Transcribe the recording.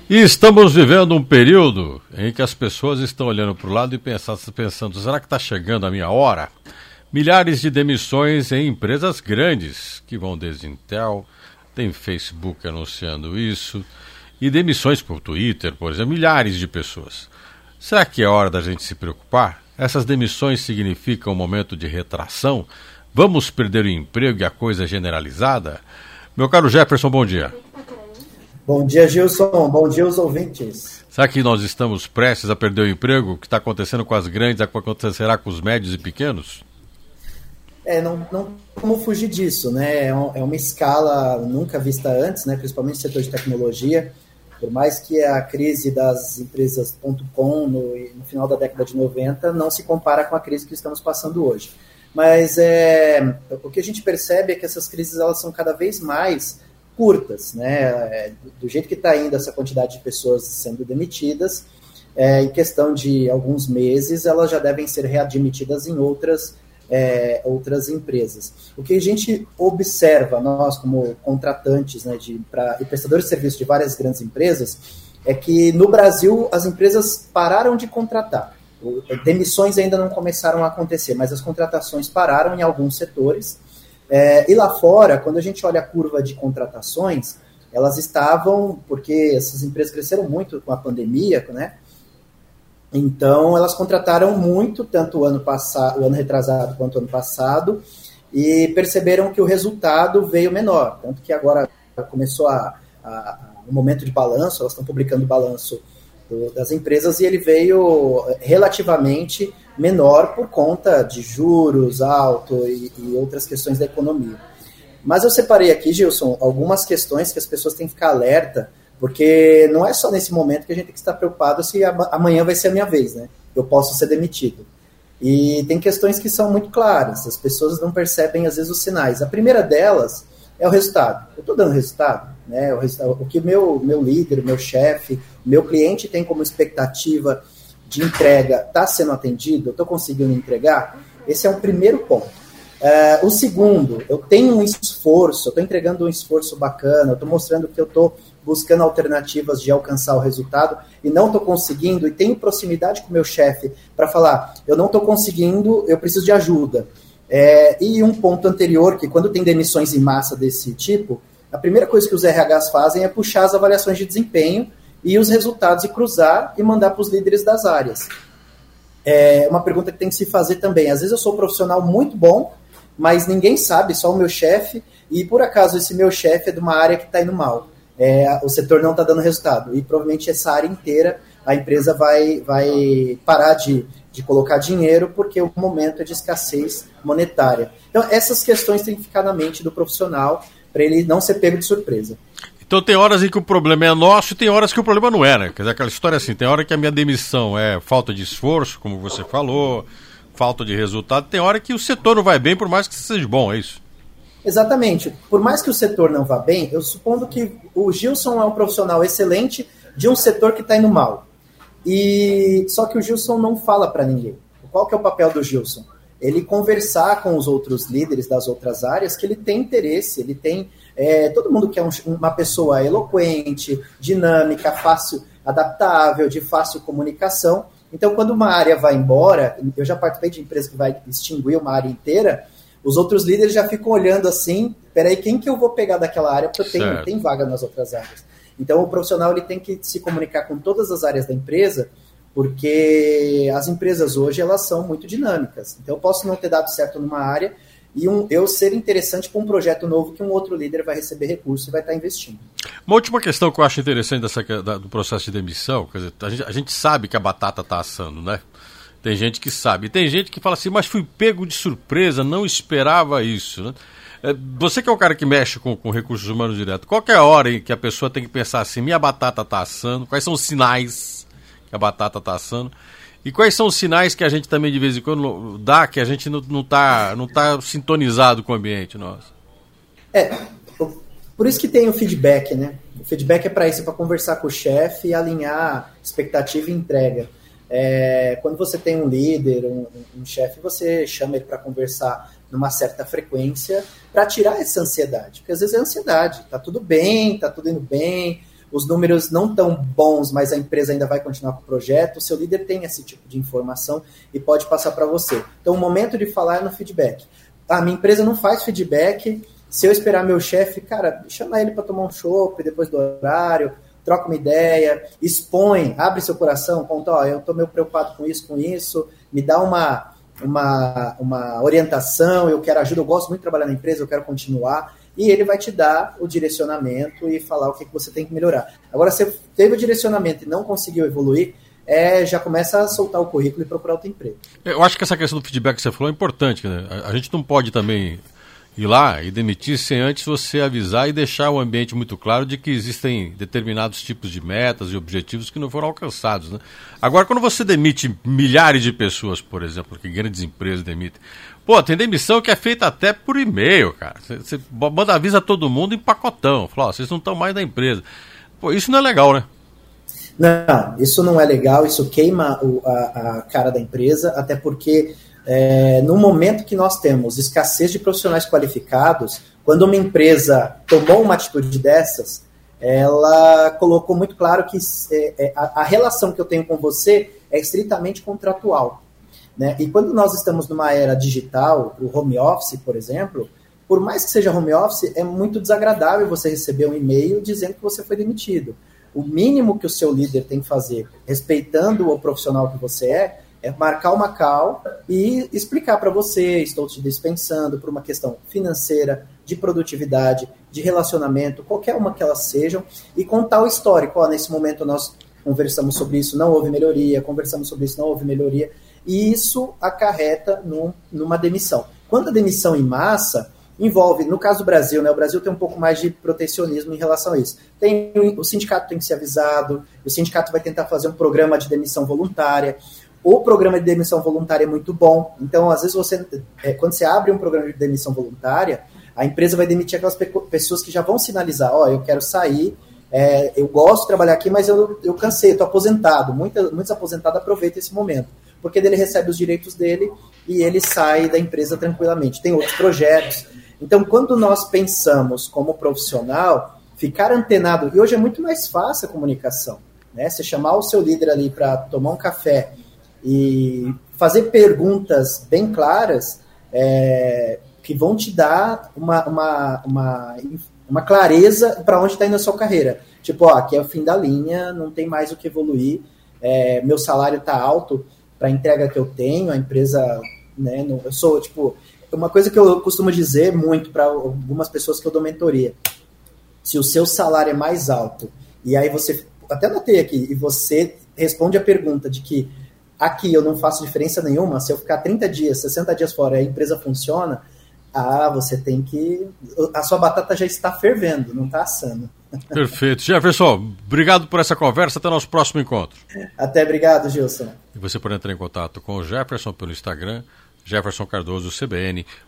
E estamos vivendo um período em que as pessoas estão olhando para o lado e pensando, será que está chegando a minha hora? Milhares de demissões em empresas grandes, que vão desde Intel, tem Facebook anunciando isso, e demissões por Twitter, por exemplo, milhares de pessoas. Será que é hora da gente se preocupar? Essas demissões significam um momento de retração? Vamos perder o emprego e a coisa é generalizada? Meu caro Jefferson, bom dia. Bom dia, Gilson. Bom dia aos ouvintes. Será que nós estamos prestes a perder o emprego? O que está acontecendo com as grandes acontecerá com os médios e pequenos? Não como fugir disso, né? É uma escala nunca vista antes, né? Principalmente no setor de tecnologia. Por mais que a crise das empresas .com no final da década de 90 não se compara com a crise que estamos passando hoje. Mas o que a gente percebe é que essas crises elas são cada vez mais curtas, né? Do jeito que está indo essa quantidade de pessoas sendo demitidas, em questão de alguns meses, elas já devem ser readmitidas em outras empresas. O que a gente observa, nós como contratantes, né, e prestadores de serviço de várias grandes empresas, é que no Brasil as empresas pararam de contratar. Demissões ainda não começaram a acontecer, mas as contratações pararam em alguns setores. E lá fora, quando a gente olha a curva de contratações, elas estavam, porque essas empresas cresceram muito com a pandemia, né? Então, elas contrataram muito, tanto o ano retrasado quanto o ano passado, e perceberam que o resultado veio menor. Tanto que agora começou o momento de balanço, elas estão publicando o balanço das empresas, e ele veio relativamente menor por conta de juros altos e outras questões da economia. Mas eu separei aqui, Gilson, algumas questões que as pessoas têm que ficar alerta, porque não é só nesse momento que a gente tem que estar preocupado se amanhã vai ser a minha vez, né? Eu posso ser demitido. E tem questões que são muito claras, as pessoas não percebem às vezes os sinais. A primeira delas é o resultado. Eu estou dando resultado, né? O que meu líder, meu chefe, meu cliente tem como expectativa de entrega está sendo atendido, eu estou conseguindo entregar? Esse é o primeiro ponto. O segundo, eu tenho um esforço, eu estou entregando um esforço bacana, eu estou mostrando que eu estou buscando alternativas de alcançar o resultado e não estou conseguindo, e tenho proximidade com o meu chefe para falar, eu não estou conseguindo, eu preciso de ajuda. E um ponto anterior, que quando tem demissões em massa desse tipo, a primeira coisa que os RHs fazem é puxar as avaliações de desempenho e os resultados e cruzar e mandar para os líderes das áreas. É uma pergunta que tem que se fazer também. Às vezes eu sou um profissional muito bom, mas ninguém sabe, só o meu chefe, e por acaso esse meu chefe é de uma área que está indo mal. O setor não está dando resultado, e provavelmente essa área inteira, a empresa vai parar de colocar dinheiro, porque o momento é de escassez monetária. Então essas questões têm que ficar na mente do profissional, para ele não ser pego de surpresa. Então tem horas em que o problema é nosso e tem horas que o problema não é, né? Quer dizer, aquela história assim, tem hora que a minha demissão é falta de esforço, como você falou, falta de resultado, tem hora que o setor não vai bem, por mais que seja bom, é isso? Exatamente. Por mais que o setor não vá bem, eu supondo que o Gilson é um profissional excelente de um setor que está indo mal. Só que o Gilson não fala para ninguém. Qual que é o papel do Gilson? Ele conversar com os outros líderes das outras áreas que ele tem interesse, ele tem... todo mundo quer uma pessoa eloquente, dinâmica, fácil, adaptável, de fácil comunicação. Então, quando uma área vai embora, eu já participei de empresa que vai extinguir uma área inteira, os outros líderes já ficam olhando assim, peraí, quem que eu vou pegar daquela área? Porque tem vaga nas outras áreas. Então, o profissional ele tem que se comunicar com todas as áreas da empresa, porque as empresas hoje elas são muito dinâmicas. Então, eu posso não ter dado certo numa área e eu ser interessante para um projeto novo que um outro líder vai receber recurso e vai estar investindo. Uma última questão que eu acho interessante do processo de demissão, quer dizer, a gente sabe que a batata está assando, né? Tem gente que sabe. Tem gente que fala assim, mas fui pego de surpresa, não esperava isso, né? Você que é o cara que mexe com recursos humanos direto, qual que é a hora em que a pessoa tem que pensar assim, minha batata está assando, quais são os sinais que a batata está assando, e quais são os sinais que a gente também de vez em quando dá, que a gente não tá sintonizado com o ambiente nosso? Por isso que tem o feedback, né? O feedback é para isso, é para conversar com o chefe e alinhar expectativa e entrega. Quando você tem um líder, um chefe, você chama ele para conversar numa certa frequência para tirar essa ansiedade. Porque às vezes é ansiedade, tá tudo bem, tá tudo indo bem, os números não tão bons, mas a empresa ainda vai continuar com o projeto, o seu líder tem esse tipo de informação e pode passar para você. Então, o momento de falar é no feedback. Minha empresa não faz feedback, se eu esperar meu chefe, cara, chama ele para tomar um chopp depois do horário, troca uma ideia, expõe, abre seu coração, conta, eu estou meio preocupado com isso, me dá uma orientação, eu quero ajuda, eu gosto muito de trabalhar na empresa, eu quero continuar, e ele vai te dar o direcionamento e falar o que você tem que melhorar. Agora, se você teve o direcionamento e não conseguiu evoluir, já começa a soltar o currículo e procurar outro emprego. Eu acho que essa questão do feedback que você falou é importante, né? A gente não pode também ir lá e demitir sem antes você avisar e deixar o ambiente muito claro de que existem determinados tipos de metas e objetivos que não foram alcançados, né? Agora, quando você demite milhares de pessoas, por exemplo, que grandes empresas demitem, tem demissão que é feita até por e-mail, cara. Você manda aviso a todo mundo em pacotão. Fala, vocês não estão mais na empresa. Isso não é legal, né? Não, isso não é legal, isso queima a cara da empresa, até porque no momento que nós temos escassez de profissionais qualificados, quando uma empresa tomou uma atitude dessas, ela colocou muito claro que a relação que eu tenho com você é estritamente contratual, né? E quando nós estamos numa era digital, o home office, por exemplo, por mais que seja home office, é muito desagradável você receber um e-mail dizendo que você foi demitido. O mínimo que o seu líder tem que fazer, respeitando o profissional que você é marcar uma call e explicar para você, estou te dispensando por uma questão financeira, de produtividade, de relacionamento, qualquer uma que elas sejam, e contar o histórico. Nesse momento nós conversamos sobre isso, não houve melhoria, conversamos sobre isso, não houve melhoria, e isso acarreta numa demissão. Quando a demissão em massa envolve, no caso do Brasil, né, o Brasil tem um pouco mais de protecionismo em relação a isso. O sindicato tem que ser avisado, o sindicato vai tentar fazer um programa de demissão voluntária. O programa de demissão voluntária é muito bom, então às vezes quando você abre um programa de demissão voluntária, a empresa vai demitir aquelas pessoas que já vão sinalizar, eu quero sair, eu gosto de trabalhar aqui, mas eu cansei, estou aposentado. Muitos aposentados aproveitam esse momento, porque ele recebe os direitos dele e ele sai da empresa tranquilamente. Tem outros projetos. Então, quando nós pensamos como profissional, ficar antenado, e hoje é muito mais fácil a comunicação, né? Você chamar o seu líder ali para tomar um café e fazer perguntas bem claras, que vão te dar uma clareza para onde está indo a sua carreira. Tipo, aqui é o fim da linha, não tem mais o que evoluir, meu salário está alto para a entrega que eu tenho, a empresa, né, eu sou, tipo... Uma coisa que eu costumo dizer muito para algumas pessoas que eu dou mentoria, se o seu salário é mais alto, e aí você, até anotei aqui, e você responde a pergunta de que aqui eu não faço diferença nenhuma, se eu ficar 30 dias, 60 dias fora e a empresa funciona, você tem que... A sua batata já está fervendo, não está assando. Perfeito. Jefferson, obrigado por essa conversa, até o nosso próximo encontro. Até, obrigado, Gilson. E você pode entrar em contato com o Jefferson pelo Instagram, Jefferson Cardoso, CBN.